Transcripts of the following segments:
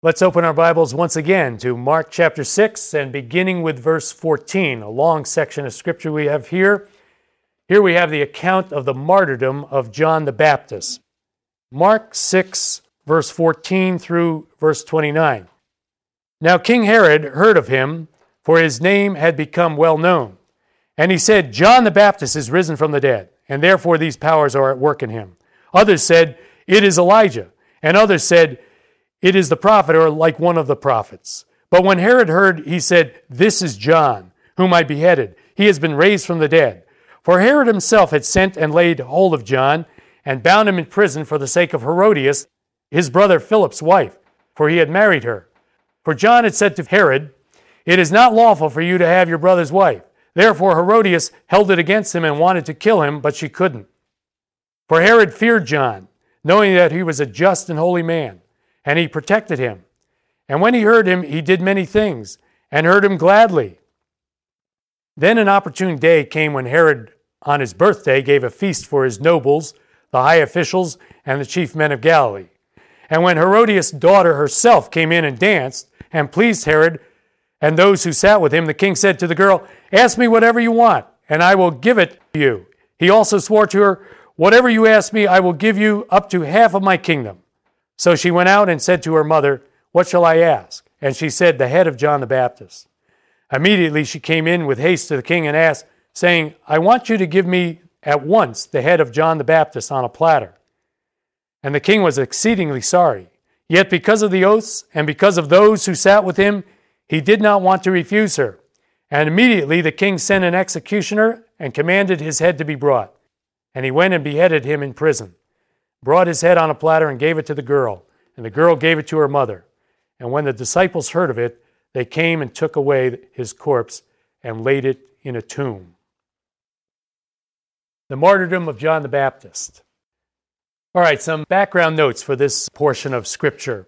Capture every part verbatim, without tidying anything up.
Let's open our Bibles once again to Mark chapter six and beginning with verse fourteen, a long section of scripture we have here. Here we have the account of the martyrdom of John the Baptist. Mark six, verse fourteen through verse twenty-nine. Now King Herod heard of him, for his name had become well known. And he said, John the Baptist is risen from the dead, and therefore these powers are at work in him. Others said, it is Elijah. And others said, it is the prophet, or like one of the prophets. But when Herod heard, he said, this is John, whom I beheaded. He has been raised from the dead. For Herod himself had sent and laid hold of John, and bound him in prison for the sake of Herodias, his brother Philip's wife, for he had married her. For John had said to Herod, it is not lawful for you to have your brother's wife. Therefore Herodias held it against him and wanted to kill him, but she couldn't. For Herod feared John, knowing that he was a just and holy man, and he protected him. And when he heard him, he did many things, and heard him gladly. Then an opportune day came when Herod, on his birthday, gave a feast for his nobles, the high officials, and the chief men of Galilee. And when Herodias' daughter herself came in and danced, and pleased Herod and those who sat with him, the king said to the girl, ask me whatever you want, and I will give it to you. He also swore to her, whatever you ask me, I will give you up to half of my kingdom. So she went out and said to her mother, what shall I ask? And she said, the head of John the Baptist. Immediately she came in with haste to the king and asked, saying, I want you to give me at once the head of John the Baptist on a platter. And the king was exceedingly sorry. Yet because of the oaths and because of those who sat with him, he did not want to refuse her. And immediately the king sent an executioner and commanded his head to be brought. And he went and beheaded him in prison, brought his head on a platter and gave it to the girl. And the girl gave it to her mother. And when the disciples heard of it, they came and took away his corpse and laid it in a tomb. The martyrdom of John the Baptist. All right, some background notes for this portion of Scripture.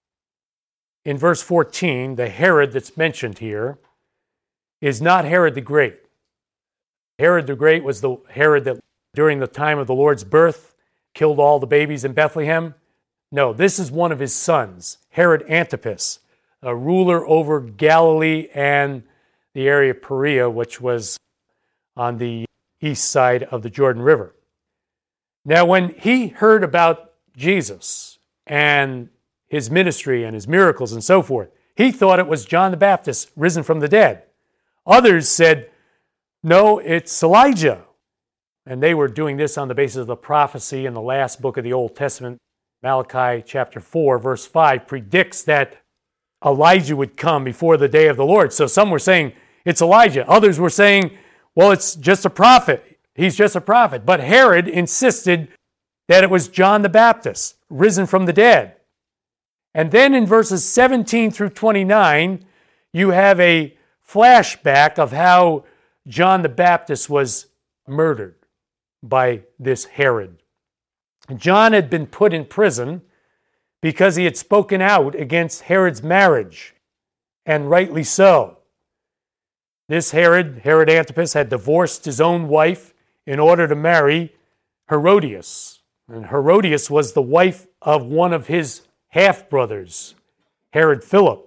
In verse fourteen, the Herod that's mentioned here is not Herod the Great. Herod the Great was the Herod that during the time of the Lord's birth killed all the babies in Bethlehem. No, this is one of his sons, Herod Antipas, a ruler over Galilee and the area of Perea, which was on the east side of the Jordan River. Now, when he heard about Jesus and his ministry and his miracles and so forth, he thought it was John the Baptist risen from the dead. Others said, no, it's Elijah. And they were doing this on the basis of the prophecy in the last book of the Old Testament. Malachi chapter four, verse five, predicts that Elijah would come before the day of the Lord. So some were saying, it's Elijah. Others were saying, well, it's just a prophet. He's just a prophet. But Herod insisted that it was John the Baptist, risen from the dead. And then in verses seventeen through twenty-nine, you have a flashback of how John the Baptist was murdered by this Herod. John had been put in prison because he had spoken out against Herod's marriage, and rightly so. This Herod, Herod Antipas, had divorced his own wife in order to marry Herodias. And Herodias was the wife of one of his half-brothers, Herod Philip.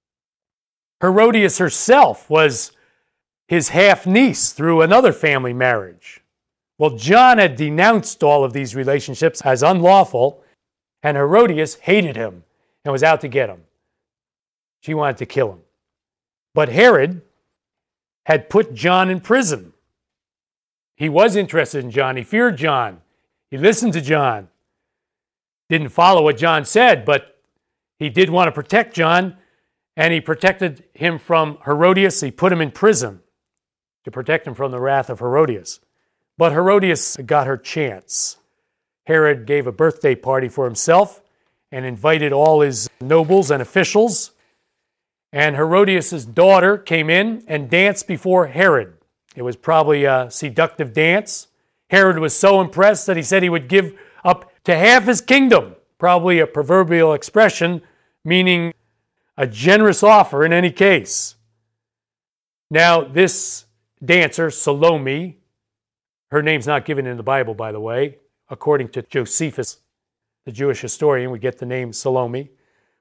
Herodias herself was his half-niece through another family marriage. Well, John had denounced all of these relationships as unlawful, and Herodias hated him and was out to get him. She wanted to kill him. But Herod had put John in prison. He was interested in John. He feared John. He listened to John. Didn't follow what John said, but he did want to protect John, and he protected him from Herodias. He put him in prison to protect him from the wrath of Herodias. But Herodias got her chance. Herod gave a birthday party for himself and invited all his nobles and officials. And Herodias' daughter came in and danced before Herod. It was probably a seductive dance. Herod was so impressed that he said he would give up to half his kingdom, probably a proverbial expression meaning a generous offer in any case. Now, this dancer, Salome, her name's not given in the Bible, by the way. According to Josephus, the Jewish historian, we get the name Salome.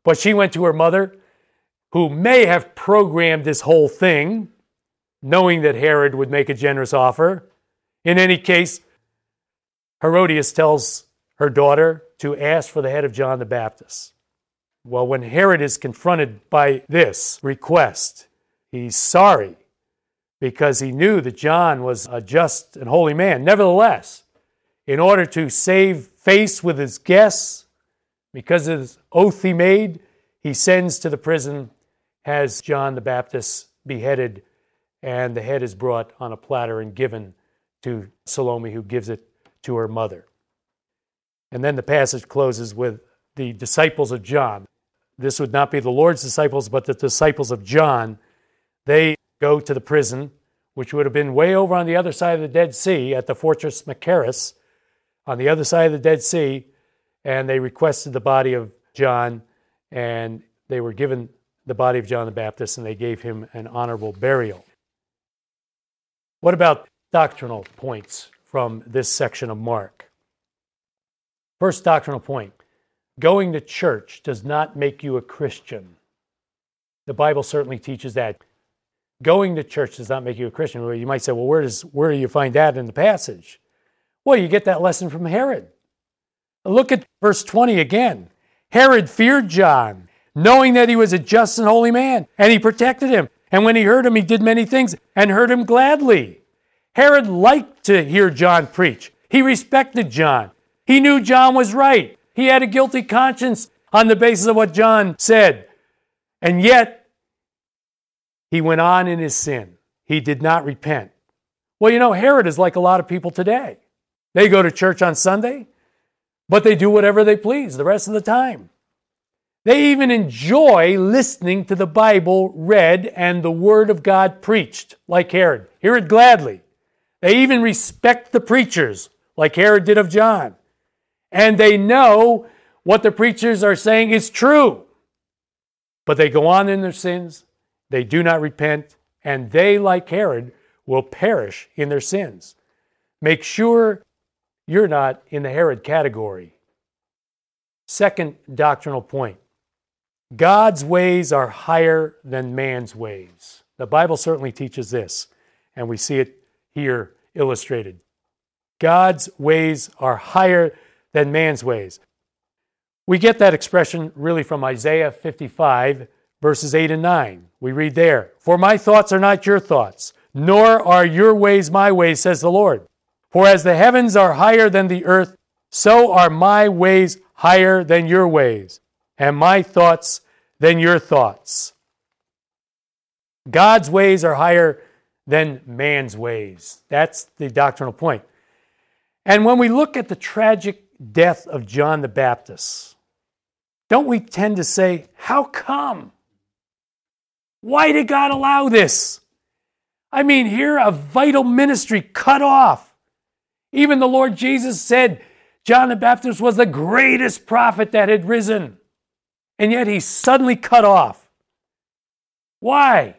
But she went to her mother, who may have programmed this whole thing, knowing that Herod would make a generous offer. In any case, Herodias tells her daughter to ask for the head of John the Baptist. Well, when Herod is confronted by this request, he's sorry because he knew that John was a just and holy man. Nevertheless, in order to save face with his guests, because of his oath he made, he sends to the prison, has John the Baptist beheaded, and the head is brought on a platter and given to Salome, who gives it to her mother. And then the passage closes with the disciples of John. This would not be the Lord's disciples, but the disciples of John. They go to the prison, which would have been way over on the other side of the Dead Sea at the fortress Machaerus, on the other side of the Dead Sea, and they requested the body of John, and they were given the body of John the Baptist, and they gave him an honorable burial. What about doctrinal points from this section of Mark? First doctrinal point, going to church does not make you a Christian. The Bible certainly teaches that. Going to church does not make you a Christian. Well, you might say, well, where does where do you find that in the passage? Well, you get that lesson from Herod. Look at verse twenty again. Herod feared John, knowing that he was a just and holy man, and he protected him. And when he heard him, he did many things and heard him gladly. Herod liked to hear John preach. He respected John. He knew John was right. He had a guilty conscience on the basis of what John said. And yet, he went on in his sin. He did not repent. Well, you know, Herod is like a lot of people today. They go to church on Sunday, but they do whatever they please the rest of the time. They even enjoy listening to the Bible read and the Word of God preached, like Herod. Hear it gladly. They even respect the preachers, like Herod did of John. And they know what the preachers are saying is true. But they go on in their sins, they do not repent, and they, like Herod, will perish in their sins. Make sure you're not in the Herod category. Second doctrinal point. God's ways are higher than man's ways. The Bible certainly teaches this, and we see it here illustrated. God's ways are higher than man's ways. We get that expression really from Isaiah fifty-five, verses eight and nine. We read there, "For my thoughts are not your thoughts, nor are your ways my ways, says the Lord. For as the heavens are higher than the earth, so are my ways higher than your ways, and my thoughts than your thoughts." God's ways are higher than man's ways. That's the doctrinal point. And when we look at the tragic death of John the Baptist, don't we tend to say, how come? Why did God allow this? I mean, here a vital ministry cut off. Even the Lord Jesus said John the Baptist was the greatest prophet that had risen. And yet he's suddenly cut off. Why?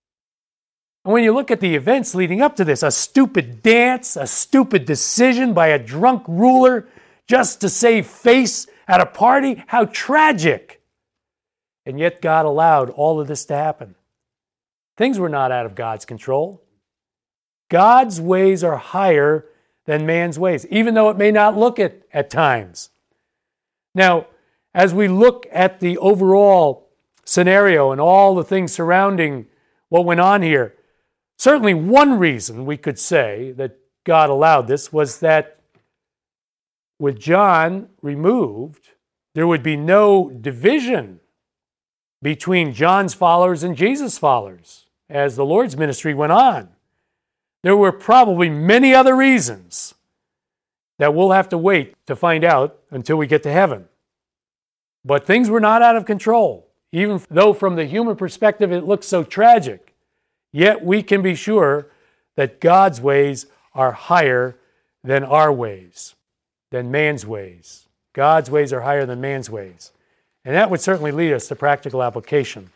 And when you look at the events leading up to this, a stupid dance, a stupid decision by a drunk ruler just to save face at a party, how tragic. And yet God allowed all of this to happen. Things were not out of God's control. God's ways are higher than man's ways, even though it may not look it at times. Now, as we look at the overall scenario and all the things surrounding what went on here, certainly one reason we could say that God allowed this was that with John removed, there would be no division between John's followers and Jesus' followers as the Lord's ministry went on. There were probably many other reasons that we'll have to wait to find out until we get to heaven. But things were not out of control. Even though from the human perspective it looks so tragic, yet we can be sure that God's ways are higher than our ways, than man's ways. God's ways are higher than man's ways. And that would certainly lead us to practical application.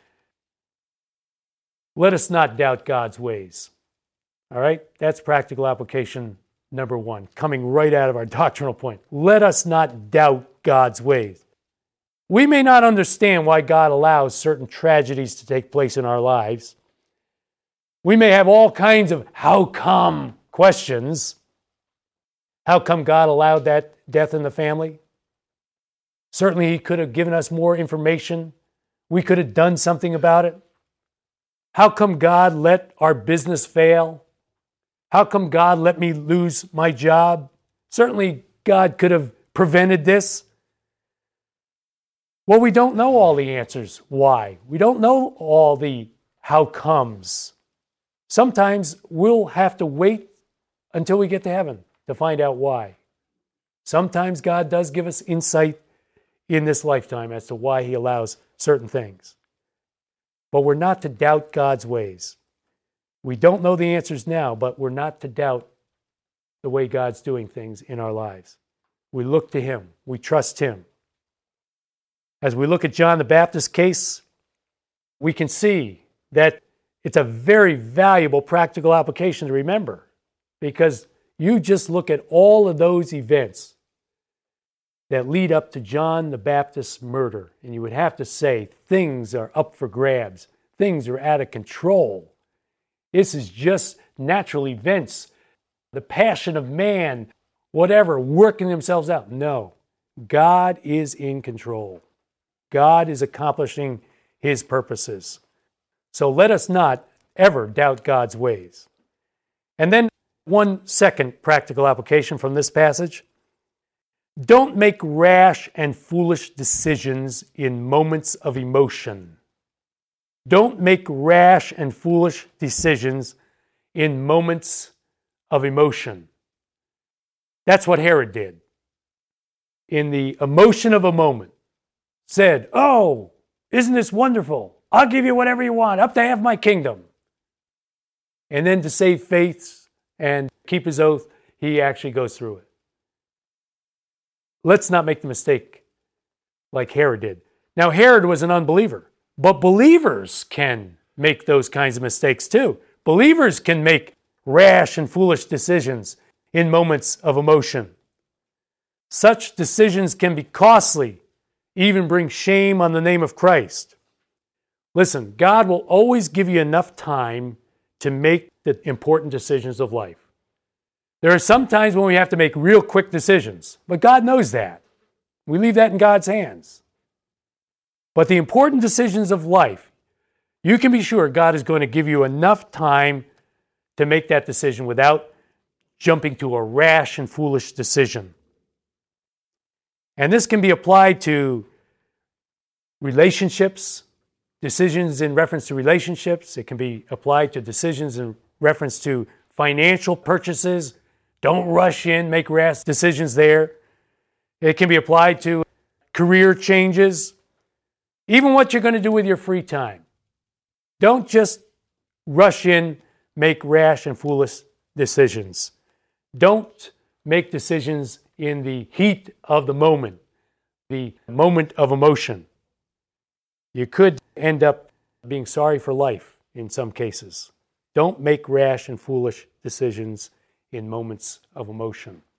Let us not doubt God's ways. All right? That's practical application number one, coming right out of our doctrinal point. Let us not doubt God's ways. We may not understand why God allows certain tragedies to take place in our lives. We may have all kinds of how come questions. How come God allowed that death in the family? Certainly He could have given us more information. We could have done something about it. How come God let our business fail? How come God let me lose my job? Certainly God could have prevented this. Well, we don't know all the answers why. We don't know all the how comes. Sometimes we'll have to wait until we get to heaven to find out why. Sometimes God does give us insight in this lifetime as to why He allows certain things. But we're not to doubt God's ways. We don't know the answers now, but we're not to doubt the way God's doing things in our lives. We look to Him. We trust Him. As we look at John the Baptist's case, we can see that it's a very valuable practical application to remember, because you just look at all of those events that lead up to John the Baptist's murder, and you would have to say things are up for grabs. Things are out of control. This is just natural events, the passion of man, whatever, working themselves out. No, God is in control. God is accomplishing His purposes. So let us not ever doubt God's ways. And then one second practical application from this passage. Don't make rash and foolish decisions in moments of emotion. Don't make rash and foolish decisions in moments of emotion. That's what Herod did. In the emotion of a moment, said, "Oh, isn't this wonderful? I'll give you whatever you want, up to half my kingdom." And then to save faith and keep his oath, he actually goes through it. Let's not make the mistake like Herod did. Now, Herod was an unbeliever, but believers can make those kinds of mistakes too. Believers can make rash and foolish decisions in moments of emotion. Such decisions can be costly, even bring shame on the name of Christ. Listen, God will always give you enough time to make the important decisions of life. There are some times when we have to make real quick decisions, but God knows that. We leave that in God's hands. But the important decisions of life, you can be sure God is going to give you enough time to make that decision without jumping to a rash and foolish decision. And this can be applied to relationships, decisions in reference to relationships. It can be applied to decisions in reference to financial purchases. Don't rush in, make rash decisions there. It can be applied to career changes, even what you're going to do with your free time. Don't just rush in, make rash and foolish decisions. Don't make decisions in the heat of the moment, the moment of emotion. You could end up being sorry for life in some cases. Don't make rash and foolish decisions in moments of emotion.